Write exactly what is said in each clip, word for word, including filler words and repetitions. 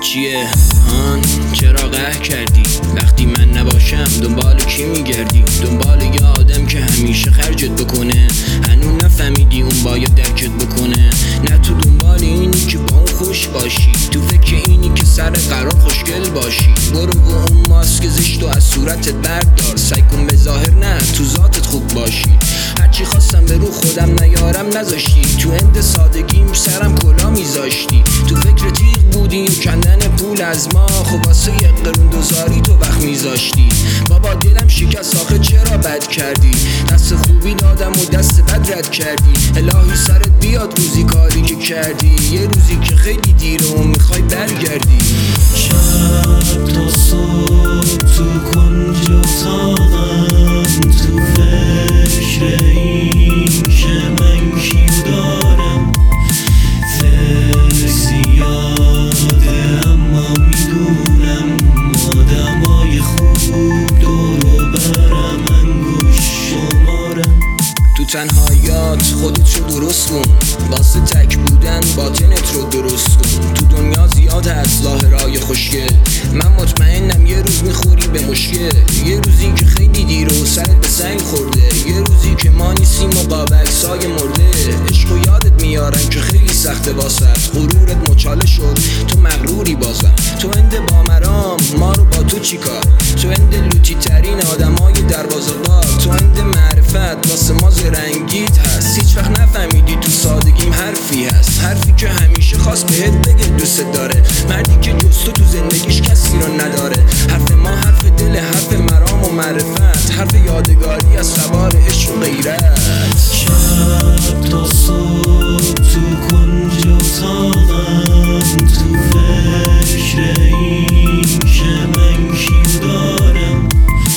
چیه؟ هان چرا قهر کردی؟ وقتی من نباشم دنبال کی میگردی؟ دنبال یه آدم که همیشه خرجت بکنه. هنوز نفهمیدی اون باید درکت بکنه. نه تو دنبال اینی که با اون خوش باشی، تو فکر اینی که سر قرار خوشگل باشی. برو با اون ماسک زشت و از صورتت بردار. سعی کن به ظاهر نه تو ذاتت خوب باشی. هرچی خواستم به رو خودم نیارم نذاشتی. تو اند سادگیم سرم کلا میذاشتی. تو فکر تیغ بودی و کندن پول از ما. خب واسه یک قرون دوزاری تو وقت میذاشتی. بابا دلم شکست آخه چرا بد کردی؟ دست خوبی دادم و دست بد رد کردی. الهی سرت بیاد روزی کاری که کردی. یه روزی که خیلی دیره و میخوای برگردی. شب تا صبح تو کنج اتاقم، تو فکر این که من کیو دارم. فکر زیاده اما میدونم آدمای خوب دورو برم انگوش شمارم. تو تنهاییات خودت رو درست کن، واسه تک بودن باطنت رو درست کن. تو دنیا زیاد هست ظاهرای خوشگل، من مطمئنم یه روز میخوری به مشکل. یه روزی که خیلی دیر و سرت به سنگ خورده. یه روزی که ما نیستیم و قاب عکسای مرده. عشق و یادت میارن که خیلی سخته واسط. غرورت مچاله شد تو مغروری بازم. تو اند با مرام ما رو با تو چیکار؟ تو اند لوتی ترین آدمای دروازه بار. تو اند معرفت واسه ما زرنگیت هست. هیچ وقت نفهمیدی تو سادگیم حرفی هست. حرفی که همیشه خواست بهت بگه دوست داره. مردی که جز تو تو زندگیش کسی رو نداره. حرف ما حرف دل، حرف مرام و معرفت. حرف یادگاری از سوار عشق و غیرت. شب تا صبح تو کنج اتاقم، تو فکر این که من کیو دارم.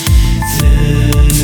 فکر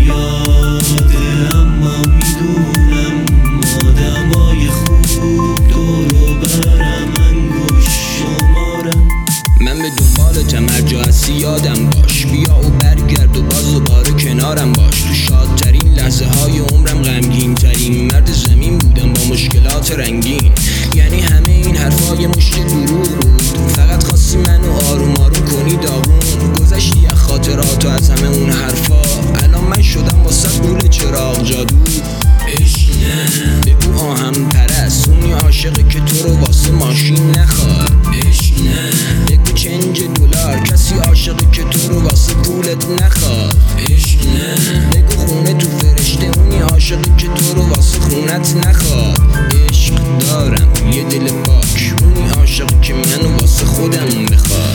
زیاده اما میدونم آدمای خوب دورو برم انگوش شمارم. من به دنبالتم هر جا هستی یادم باش. بیا و برگرد و باز دوباره کنارم باش. تو شادترین لحظه های عمرم غمگین ترین مرد زمین بودم با مشکلات رنگین. یعنی همه این حرفای مشت دروغ بود. فقط خواستی منو آروم آروم کنی داغون. گذشتی از خاطرات و از همه اون حرفا. الان من شدم واسه گول چراغ جادو. عشق نه بگو آهم پرست. اونی عاشقه که تو رو واسه ماشین نخواد. عشق نه بگو چنج دلار. کسی عاشقه که تو رو واسه پولت نخواد. عشق نه بگو خونه تو فرشته. اونی عاشقه که تو رو واسه خونت نخواد. عشق دارم یه دل پاک. اونی عاشقه که منو واسه خودم بخواد.